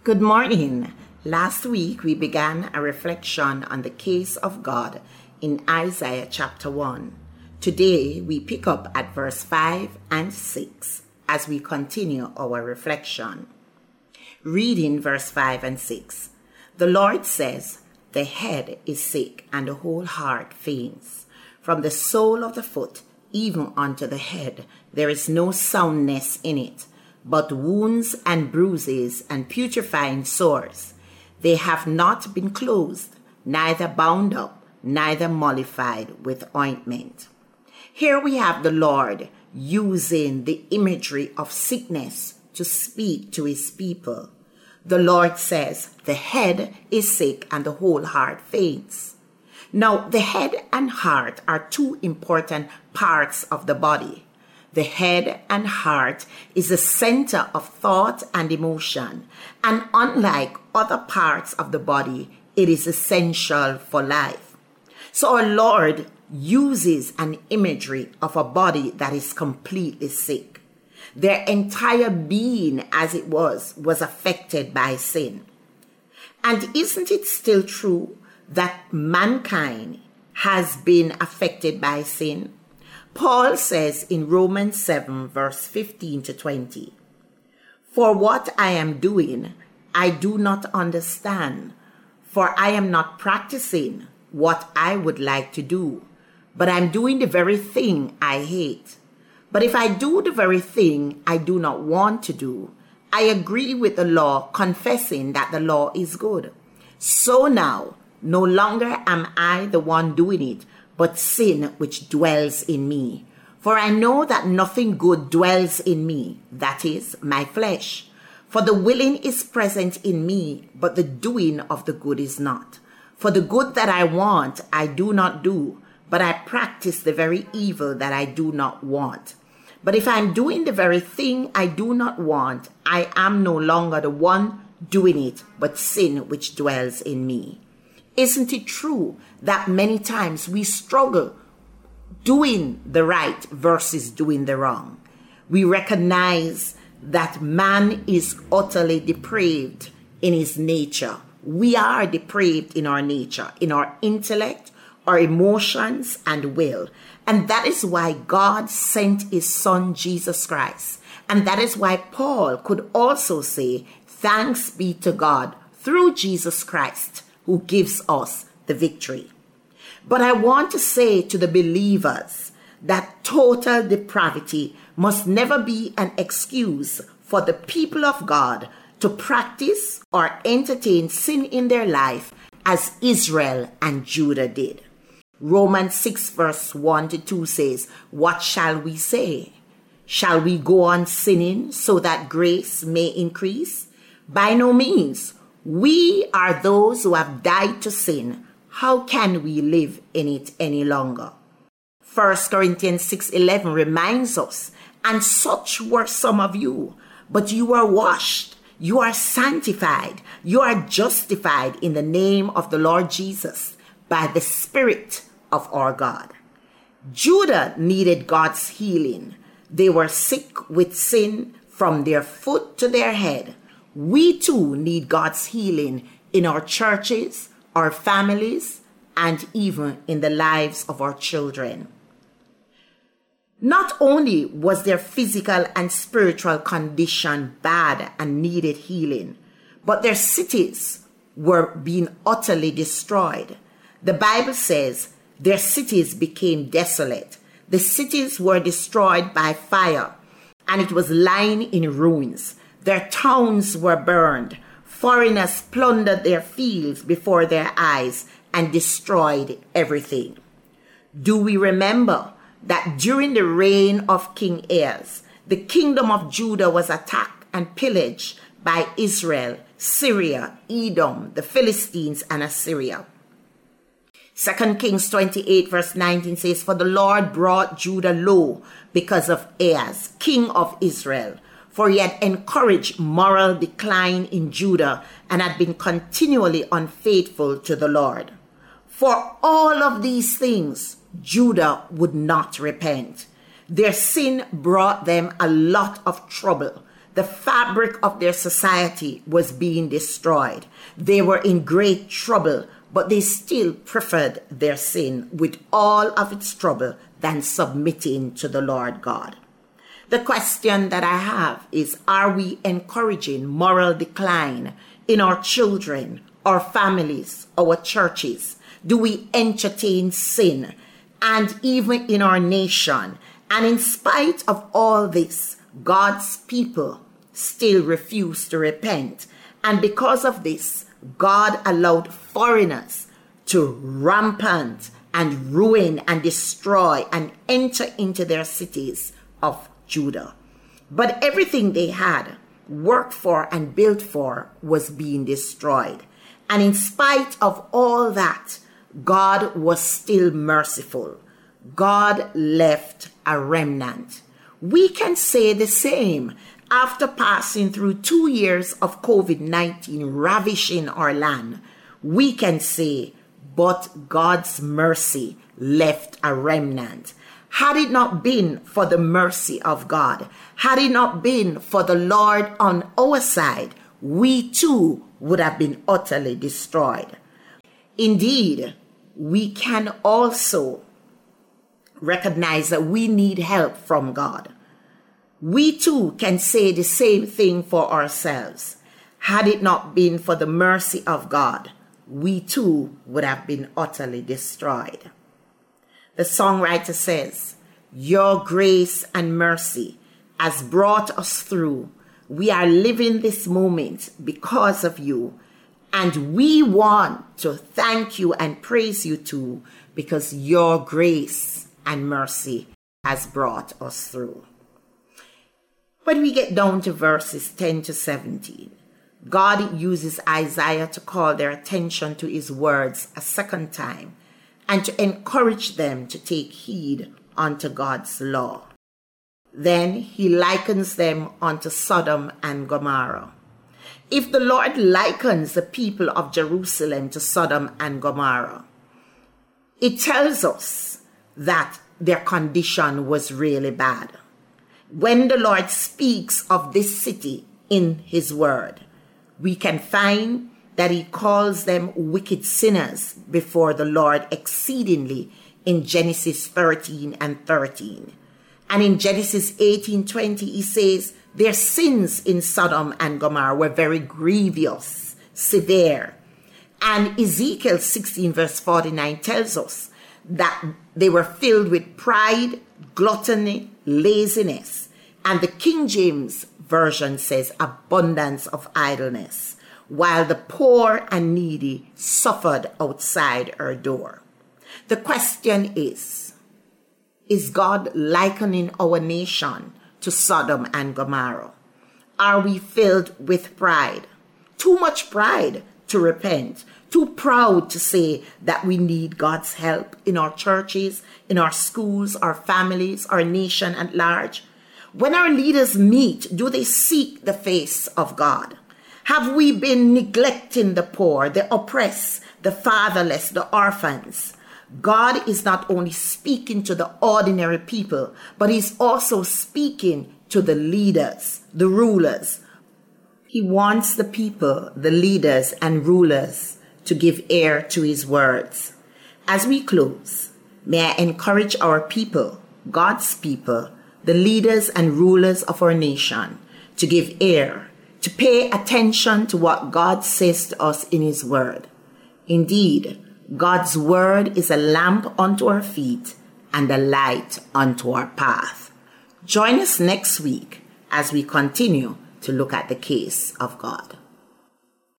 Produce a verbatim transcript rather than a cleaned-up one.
Good morning. Last week we began a reflection on the case of God in Isaiah chapter one. Today we pick up at verse five and six as we continue our reflection. Reading verse five and six. The Lord says, "The head is sick and the whole heart faints. From the sole of the foot even unto the head there is no soundness in it, but wounds and bruises and putrefying sores. They have not been closed, neither bound up, neither mollified with ointment." Here we have the Lord using the imagery of sickness to speak to his people. The Lord says, the head is sick and the whole heart faints. Now, the head and heart are two important parts of the body. The head and heart is the center of thought and emotion, and unlike other parts of the body, it is essential for life. So our Lord uses an imagery of a body that is completely sick. Their entire being, as it was, was affected by sin. And isn't it still true that mankind has been affected by sin? Paul says in Romans seven, verse fifteen to twenty, "For what I am doing, I do not understand, for I am not practicing what I would like to do, but I'm doing the very thing I hate. But if I do the very thing I do not want to do, I agree with the law, confessing that the law is good. So now, no longer am I the one doing it, but sin which dwells in me. For I know that nothing good dwells in me, that is, my flesh. For the willing is present in me, but the doing of the good is not. For the good that I want, I do not do, but I practice the very evil that I do not want. But if I am doing the very thing I do not want, I am no longer the one doing it, but sin which dwells in me." Isn't it true that many times we struggle doing the right versus doing the wrong? We recognize that man is utterly depraved in his nature. We are depraved in our nature, in our intellect, our emotions, and will. And that is why God sent his son, Jesus Christ. And that is why Paul could also say, "Thanks be to God through Jesus Christ, who gives us the victory." But I want to say to the believers that total depravity must never be an excuse for the people of God to practice or entertain sin in their life as Israel and Judah did. Romans six verse one to two says, "What shall we say? Shall we go on sinning so that grace may increase? By no means. We are those who have died to sin. How can we live in it any longer?" First Corinthians six eleven reminds us, "And such were some of you, but you are washed, you are sanctified, you are justified in the name of the Lord Jesus by the Spirit of our God." Judah needed God's healing. They were sick with sin from their foot to their head. We too need God's healing in our churches, our families, and even in the lives of our children. Not only was their physical and spiritual condition bad and needed healing, but their cities were being utterly destroyed. The Bible says their cities became desolate. The cities were destroyed by fire, and it was lying in ruins. Their towns were burned. Foreigners plundered their fields before their eyes and destroyed everything. Do we remember that during the reign of King Ahaz, the kingdom of Judah was attacked and pillaged by Israel, Syria, Edom, the Philistines, and Assyria? Second Kings twenty-eight verse nineteen says, "For the Lord brought Judah low because of Ahaz, king of Israel, for he had encouraged moral decline in Judah and had been continually unfaithful to the Lord. For all of these things, Judah would not repent. Their sin brought them a lot of trouble. The fabric of their society was being destroyed. They were in great trouble, but they still preferred their sin with all of its trouble than submitting to the Lord God. The question that I have is, are we encouraging moral decline in our children, our families, our churches? Do we entertain sin? And even in our nation? And in spite of all this, God's people still refuse to repent. And because of this, God allowed foreigners to rampant and ruin and destroy and enter into their cities of Judah. But everything they had worked for and built for was being destroyed. And in spite of all that, God was still merciful. God left a remnant. We can say the same after passing through two years of COVID nineteen ravishing our land. We can say, but God's mercy left a remnant. Had it not been for the mercy of God, had it not been for the Lord on our side, we too would have been utterly destroyed. Indeed, we can also recognize that we need help from God. We too can say the same thing for ourselves. Had it not been for the mercy of God, we too would have been utterly destroyed. The songwriter says, your grace and mercy has brought us through. We are living this moment because of you. And we want to thank you and praise you too, because your grace and mercy has brought us through. When we get down to verses ten to seventeen, God uses Isaiah to call their attention to his words a second time and to encourage them to take heed unto God's law. Then he likens them unto Sodom and Gomorrah. If the Lord likens the people of Jerusalem to Sodom and Gomorrah, it tells us that their condition was really bad. When the Lord speaks of this city in his word, we can find that he calls them wicked sinners before the Lord exceedingly in Genesis thirteen and thirteen. And in Genesis eighteen twenty, he says, their sins in Sodom and Gomorrah were very grievous, severe. And Ezekiel sixteen verse forty-nine tells us that they were filled with pride, gluttony, laziness. And the King James Version says abundance of idleness, while the poor and needy suffered outside her door. The question is, is God likening our nation to Sodom and Gomorrah? Are we filled with pride? Too much pride to repent. Too proud to say that we need God's help in our churches, in our schools, our families, our nation at large. When our leaders meet, do they seek the face of God? Have we been neglecting the poor, the oppressed, the fatherless, the orphans? God is not only speaking to the ordinary people, but he's also speaking to the leaders, the rulers. He wants the people, the leaders and rulers to give ear to his words. As we close, may I encourage our people, God's people, the leaders and rulers of our nation, to give ear, to pay attention to what God says to us in his word. Indeed, God's word is a lamp unto our feet and a light unto our path. Join us next week as we continue to look at the case of God.